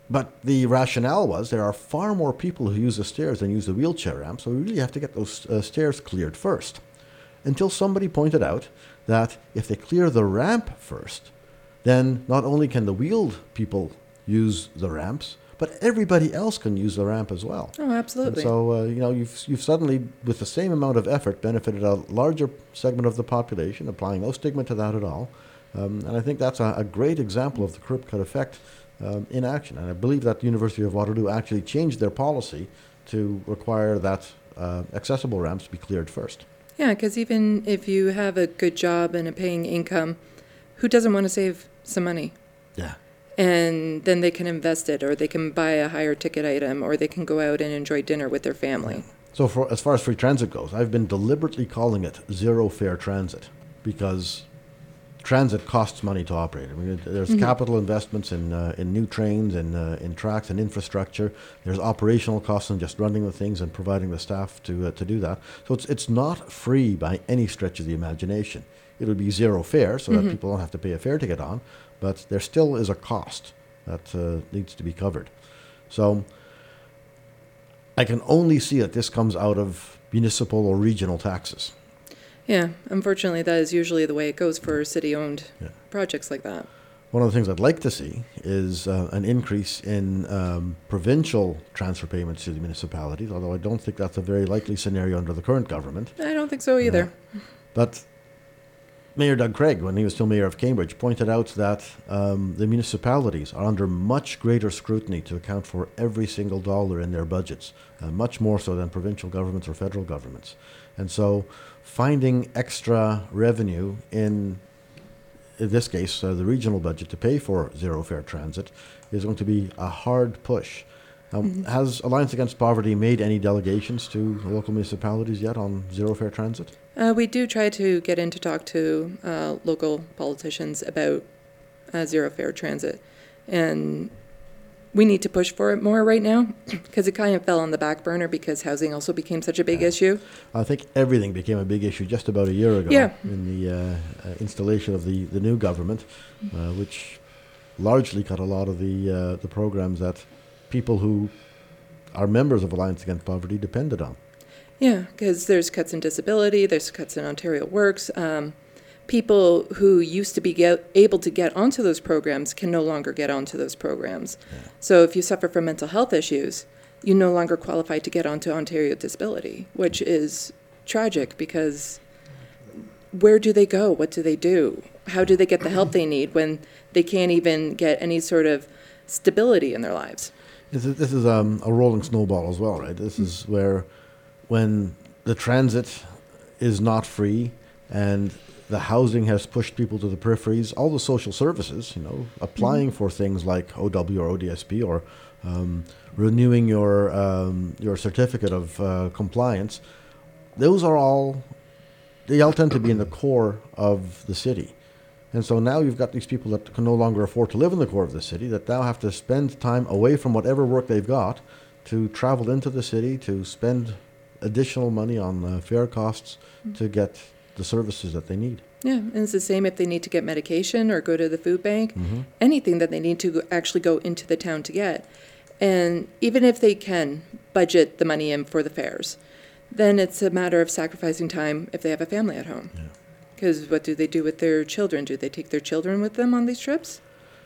But the rationale was there are far more people who use the stairs than use the wheelchair ramp, so we really have to get those stairs cleared first. Until somebody pointed out that if they clear the ramp first, then not only can the wheeled people use the ramps, but everybody else can use the ramp as well. Oh, absolutely. And so, you've suddenly, with the same amount of effort, benefited a larger segment of the population, applying no stigma to that at all. And I think that's a great example of the curb cut effect in action. And I believe that the University of Waterloo actually changed their policy to require that accessible ramps be cleared first. Yeah, because even if you have a good job and a paying income, who doesn't want to save some money? Yeah. And then they can invest it, or they can buy a higher ticket item, or they can go out and enjoy dinner with their family. So as far as free transit goes, I've been deliberately calling it zero fare transit because transit costs money to operate. I mean, there's capital investments in new trains and in tracks and infrastructure. There's operational costs in just running the things and providing the staff to do that. So it's not free by any stretch of the imagination. It would be zero fare so that people don't have to pay a fare to get on, but there still is a cost that needs to be covered. So I can only see that this comes out of municipal or regional taxes. Yeah, unfortunately, that is usually the way it goes for city-owned projects like that. One of the things I'd like to see is an increase in provincial transfer payments to the municipalities, although I don't think that's a very likely scenario under the current government. I don't think so either. But Mayor Doug Craig, when he was still mayor of Cambridge, pointed out that the municipalities are under much greater scrutiny to account for every single dollar in their budgets, much more so than provincial governments or federal governments. And so finding extra revenue in this case, the regional budget to pay for zero fare transit is going to be a hard push. Has Alliance Against Poverty made any delegations to local municipalities yet on zero fare transit? We do try to get in to talk to local politicians about zero fare transit. And we need to push for it more right now because it kind of fell on the back burner because housing also became such a big issue. I think everything became a big issue just about a year ago in the installation of the new government, which largely cut a lot of the programs that people who are members of Alliance Against Poverty depended on. Yeah, because there's cuts in disability, there's cuts in Ontario Works. People who used to be able to get onto those programs can no longer get onto those programs. Yeah. So if you suffer from mental health issues, you no longer qualify to get onto Ontario Disability, which is tragic because where do they go? What do they do? How do they get the help they need when they can't even get any sort of stability in their lives? This is a rolling snowball as well, right? This is where when the transit is not free and the housing has pushed people to the peripheries, all the social services, applying for things like OW or ODSP or renewing your certificate of compliance, those are all, they all tend to be in the core of the city. And so now you've got these people that can no longer afford to live in the core of the city that now have to spend time away from whatever work they've got to travel into the city, to spend additional money on fare costs to get the services that they need. Yeah, and it's the same if they need to get medication or go to the food bank, anything that they need to actually go into the town to get. And even if they can budget the money in for the fares, then it's a matter of sacrificing time if they have a family at home. Because what do they do with their children? Do they take their children with them on these trips?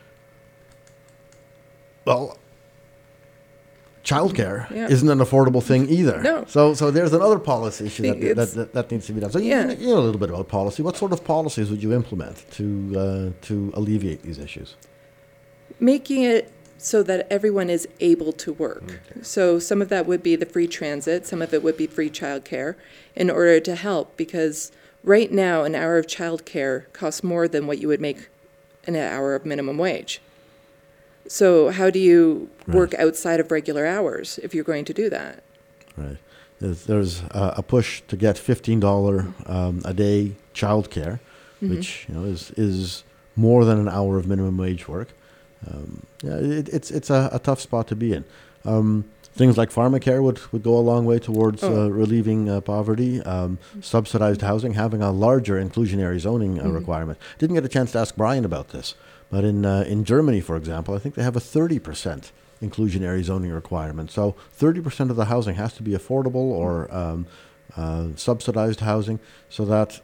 Well, childcare isn't an affordable thing either. No. So there's another policy issue that needs to be done. So you know a little bit about policy. What sort of policies would you implement to alleviate these issues? Making it so that everyone is able to work. Okay. So some of that would be the free transit. Some of it would be free childcare in order to help because right now an hour of childcare costs more than what you would make an hour of minimum wage. So how do you work outside of regular hours if you're going to do that? Right. There's a push to get $15 a day childcare, which is more than an hour of minimum wage work. It's a tough spot to be in. Things like pharmacare would go a long way towards relieving poverty. Subsidized housing, having a larger inclusionary zoning requirement. Didn't get a chance to ask Brian about this. But in Germany, for example, I think they have a 30% inclusionary zoning requirement. So 30% of the housing has to be affordable or subsidized housing, so that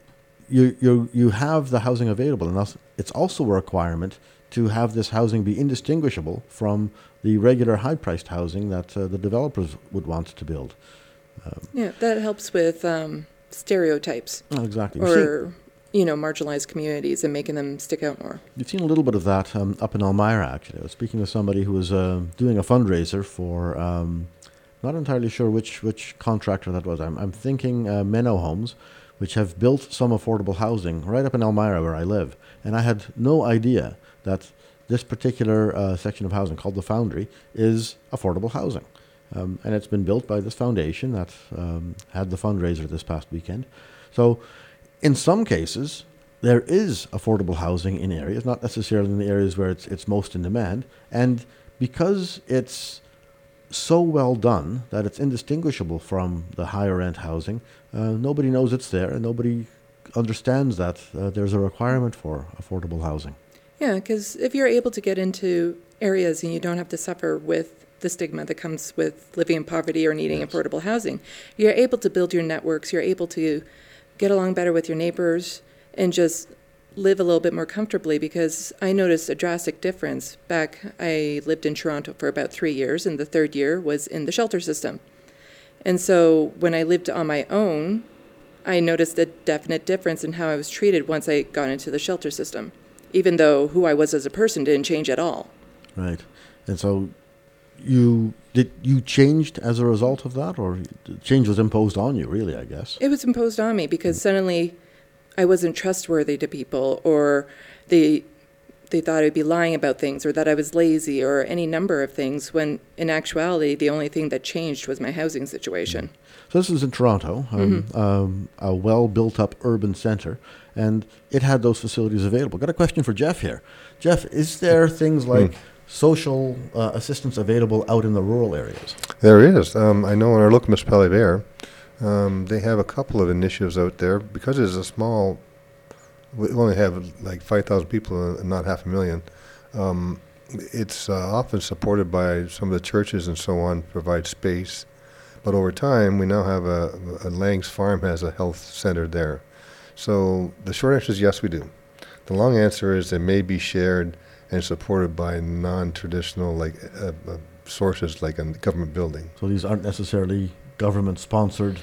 you have the housing available. And it's also a requirement to have this housing be indistinguishable from the regular high-priced housing that the developers would want to build. Yeah, that helps with stereotypes Oh, exactly. or, marginalized communities and making them stick out more. You've seen a little bit of that up in Elmira, actually. I was speaking with somebody who was doing a fundraiser for, not entirely sure which contractor that was. I'm thinking Menno Homes, which have built some affordable housing right up in Elmira where I live. And I had no idea that this particular section of housing called the Foundry is affordable housing. And it's been built by this foundation that had the fundraiser this past weekend. So in some cases, there is affordable housing in areas, not necessarily in the areas where it's most in demand. And because it's so well done that it's indistinguishable from the higher end housing, nobody knows it's there and nobody understands that there's a requirement for affordable housing. Yeah, because if you're able to get into areas and you don't have to suffer with the stigma that comes with living in poverty or needing affordable housing, you're able to build your networks, you're able to get along better with your neighbors and just live a little bit more comfortably, because I noticed a drastic difference. Back, I lived in Toronto for about 3 years, and the third year was in the shelter system. And so when I lived on my own, I noticed a definite difference in how I was treated once I got into the shelter system, even though who I was as a person didn't change at all. Right. And so you changed as a result of that, or change was imposed on you, really, I guess? It was imposed on me because suddenly I wasn't trustworthy to people, or they thought I'd be lying about things, or that I was lazy, or any number of things, when in actuality the only thing that changed was my housing situation. So this is in Toronto, a well-built-up urban centre, and it had those facilities available. Got a question for Jeff here. Jeff, is there things like social assistance available out in the rural areas? There is. I know in our local municipality there, they have a couple of initiatives out there. Because it's a small, we only have like 5,000 people and not 500,000. It's often supported by some of the churches and so on, provide space. But over time, we now have a Lang's Farm has a health center there. So the short answer is yes, we do. The long answer is it may be shared and supported by non-traditional sources like a government building. So these aren't necessarily government-sponsored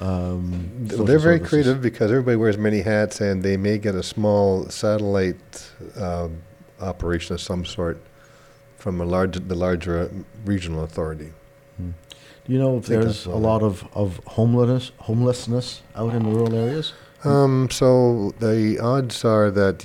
They're very creative because everybody wears many hats, and they may get a small satellite operation of some sort from the larger regional authority. Do you know if there's a lot of homelessness out in the rural areas? So the odds are that,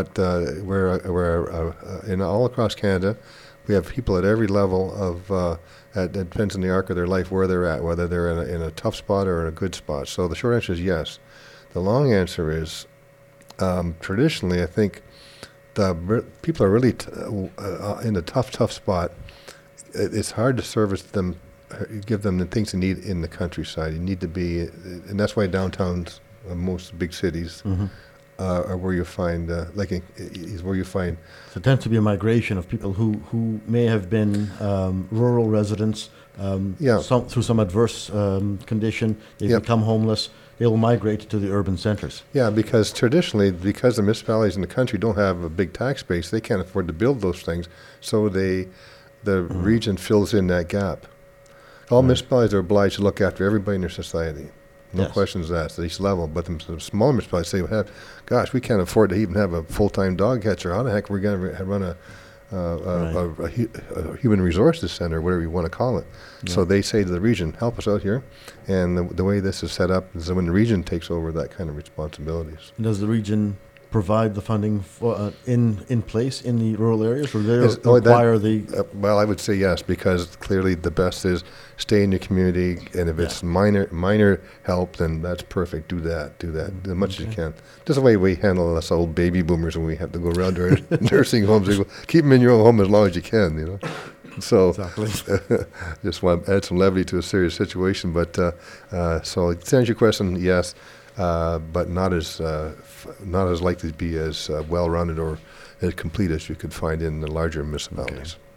we're in all across Canada, we have people at every level of, it depends on the arc of their life where they're at, whether they're in a tough spot or in a good spot. So the short answer is yes. The long answer is, traditionally, I think the people are really in a tough spot. It's hard to service them, give them the things they need in the countryside. You need to be, and that's why downtowns, most big cities, are where you find, is where you find. So it tends to be a migration of people who may have been rural residents through some adverse condition. They become homeless. They will migrate to the urban centers. Yeah, because traditionally, because the municipalities in the country don't have a big tax base, they can't afford to build those things. So the region fills in that gap. All municipalities are obliged to look after everybody in their society. No questions asked at each level. But the smaller municipalities say, gosh, we can't afford to even have a full-time dog catcher. How the heck are we going to run a human resources center, whatever you want to call it? Yeah. So they say to the region, help us out here. And the way this is set up is when the region takes over that kind of responsibilities. And does the region provide the funding for, in place in the rural areas, or they require well, I would say yes, because clearly the best is stay in your community, and if it's minor help, then that's perfect. Do that as much as you can. Just the way we handle us old baby boomers when we have to go around our nursing homes. We go, keep them in your own home as long as you can, So just want to add some levity to a serious situation. But so to answer your question, yes, but not as likely to be as well-rounded or as complete as you could find in the larger municipalities.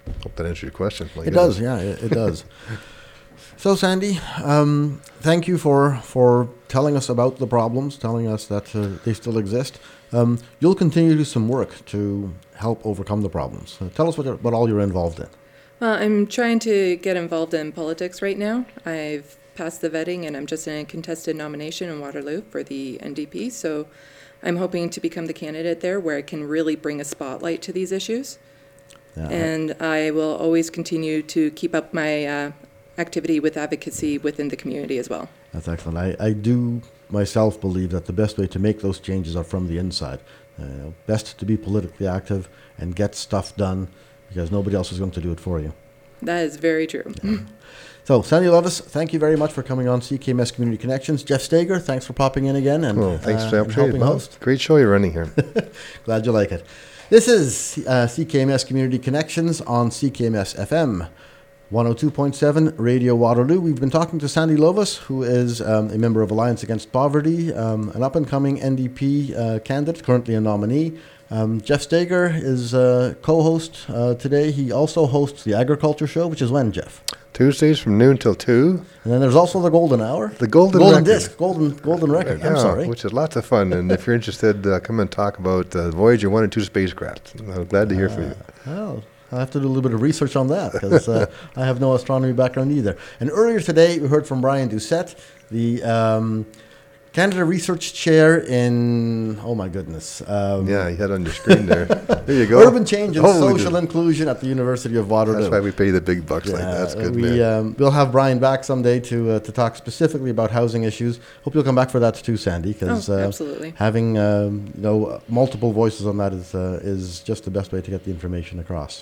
Hope that answers your question. It does, yeah, it does. So, Sandy, thank you for telling us about the problems, telling us that they still exist. You'll continue to do some work to help overcome the problems. Tell us what all you're involved in. Well, I'm trying to get involved in politics right now. I've passed the vetting, and I'm just in a contested nomination in Waterloo for the NDP, so I'm hoping to become the candidate there where I can really bring a spotlight to these issues. Yeah. And I will always continue to keep up my activity with advocacy within the community as well. That's excellent. I do myself believe that the best way to make those changes are from the inside. Best to be politically active and get stuff done because nobody else is going to do it for you. That is very true. Yeah. So, Sandy Lovis, thank you very much for coming on CKMS Community Connections. Jeff Steger, thanks for popping in again and, thanks for the and helping opportunity. host. Great show you're running here. Glad you like it. This is CKMS Community Connections on CKMS FM 102.7 Radio Waterloo. We've been talking to Sandy Lovis, who is a member of Alliance Against Poverty, an up-and-coming NDP candidate, currently a nominee. Jeff Steger is co-host today. He also hosts the Agriculture Show, which is when, Jeff? Tuesdays from noon till 2. And then there's also the Golden Hour. The Golden Record. Disc, Golden Record. I'm sorry. Which is lots of fun. And if you're interested, come and talk about Voyager 1 and 2 spacecraft. I'm glad to hear from you. Well, I'll have to do a little bit of research on that because I have no astronomy background either. And earlier today, we heard from Brian Doucette, the Canada Research Chair in, oh my goodness. Yeah, you had it on your screen there. There you go. Urban Change and Social Inclusion at the University of Waterloo. That's why we pay the big bucks like that. That's good, man. We'll have Brian back someday to talk specifically about housing issues. Hope you'll come back for that too, Sandy, because absolutely. having multiple voices on that is just the best way to get the information across.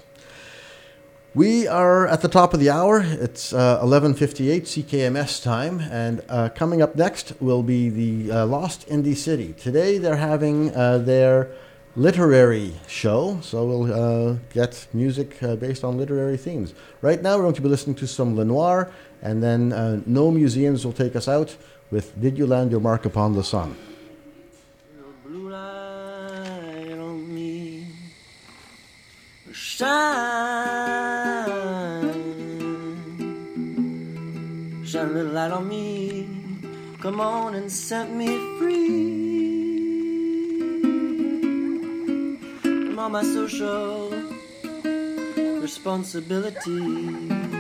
We are at the top of the hour. It's 11:58 CKMS time, and coming up next will be the Lost Indie City. Today they're having their literary show, so we'll get music based on literary themes. Right now we're going to be listening to some Lenoir, and then No Museums will take us out with Did You Land Your Mark Upon the Sun? Blue light on me, shine a little light on me, come on and set me free from all my social responsibilities.